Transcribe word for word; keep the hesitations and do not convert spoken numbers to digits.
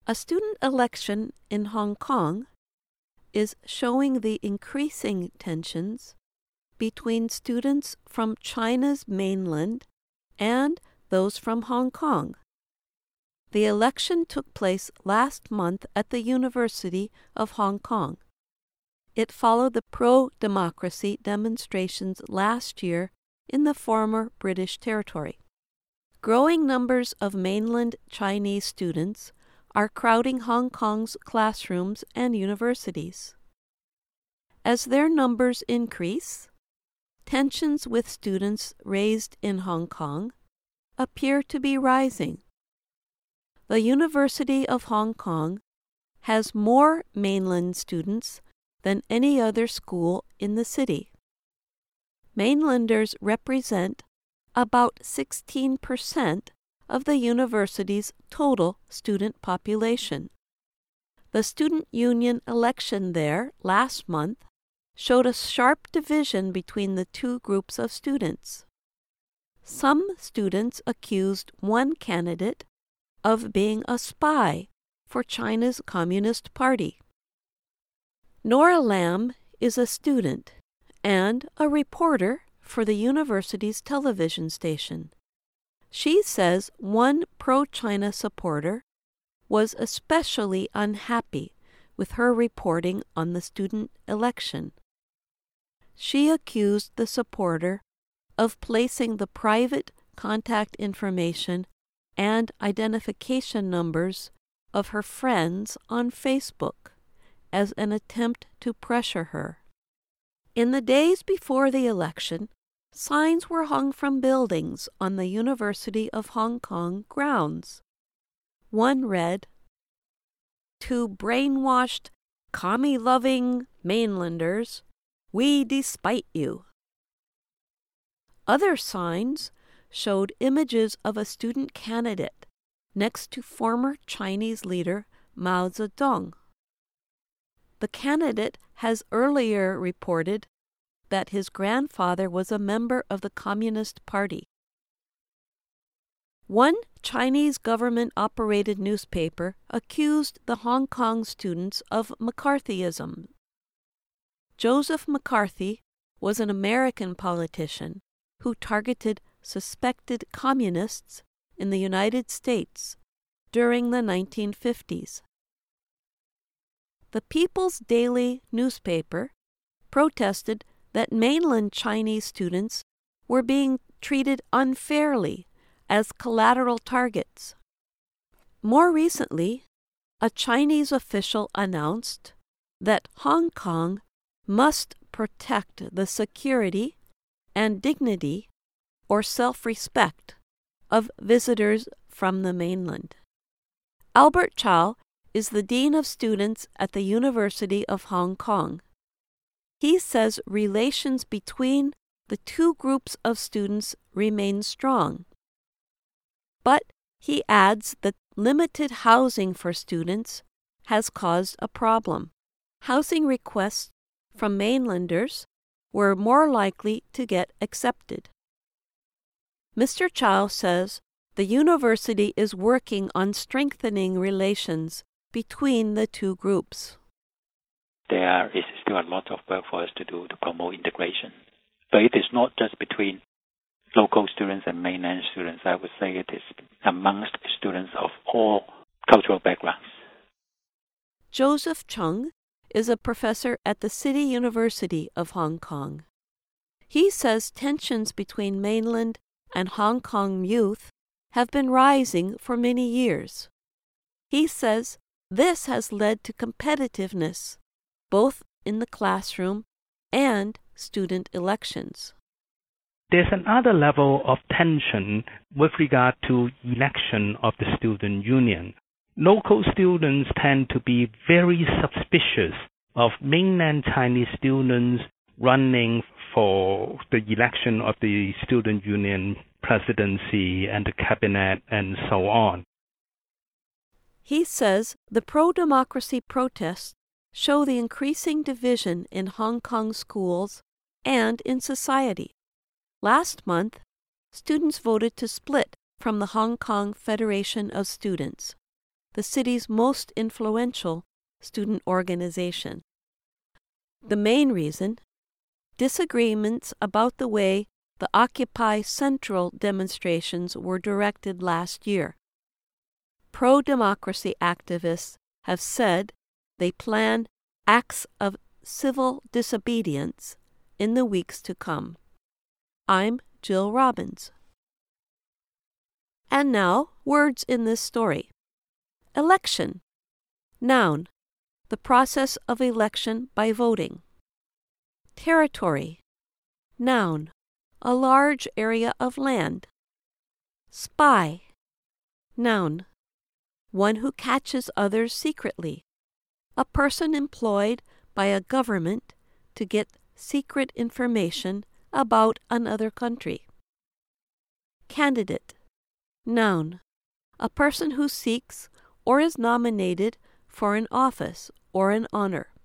A student election in Hong Kong is showing the increasing tensions between students from China's mainland and those from Hong Kong. The election took place last month at the University of Hong Kong. It followed the pro-democracy demonstrations last year in the former British territory. Growing numbers of mainland Chinese students are crowding Hong Kong's classrooms and universities. As their numbers increase, tensions with students raised in Hong Kong appear to be rising. The University of Hong Kong has more mainland students than any other school in the city. Mainlanders represent about sixteen percent of the university's total student population. The student union election there last month showed a sharp division between the two groups of students. Some students accused one candidate of being a spy for China's Communist Party. Nora Lam is a student and a reporter for the university's television station. She says one pro-China supporter was especially unhappy with her reporting on the student election. She accused the supporter of placing the private contact information and identification numbers of her friends on Facebook as an attempt to pressure her. In the days before the election, signs were hung from buildings on the University of Hong Kong grounds. One read, "To brainwashed, commie-loving mainlanders, we despite you." Other signs showed images of a student candidate next to former Chinese leader Mao Zedong. The candidate has earlier reported that his grandfather was a member of the Communist Party. One Chinese government-operated newspaper accused the Hong Kong students of McCarthyism. Joseph McCarthy was an American politician who targeted suspected communists in the United States during the nineteen fifties. The People's Daily newspaper protested that mainland Chinese students were being treated unfairly as collateral targets. More recently, a Chinese official announced that Hong Kong must protect the security and dignity or self-respect of visitors from the mainland. Albert Chow is the Dean of Students at the University of Hong Kong. He says relations between the two groups of students remain strong. But he adds that limited housing for students has caused a problem. Housing requests from mainlanders were more likely to get accepted. Mister Chow says the university is working on strengthening relations between the two groups. There is still a lot of work for us to do to promote integration. But it is not just between local students and mainland students. I would say it is amongst students of all cultural backgrounds. Joseph Chung is a professor at the City University of Hong Kong. He says tensions between mainland and Hong Kong youth have been rising for many years. He says this has led to competitiveness, both in the classroom and student elections. There's another level of tension with regard to election of the student union. Local students tend to be very suspicious of mainland Chinese students running for the election of the student union presidency and the cabinet and so on. He says the pro-democracy protests show the increasing division in Hong Kong schools and in society. Last month, students voted to split from the Hong Kong Federation of Students. the city's most influential student organization. The main reason? Disagreements about the way the Occupy Central demonstrations were directed last year. Pro-democracy activists have said they plan acts of civil disobedience in the weeks to come. I'm Jill Robbins. And now, words in this story. Election. Noun, the process of election by voting. Territory. Noun, a large area of land. Spy. Noun, one who catches others secretly, a person employed by a government to get secret information about another country. Candidate. Noun, a person who seeks or is nominated for an office or an honor.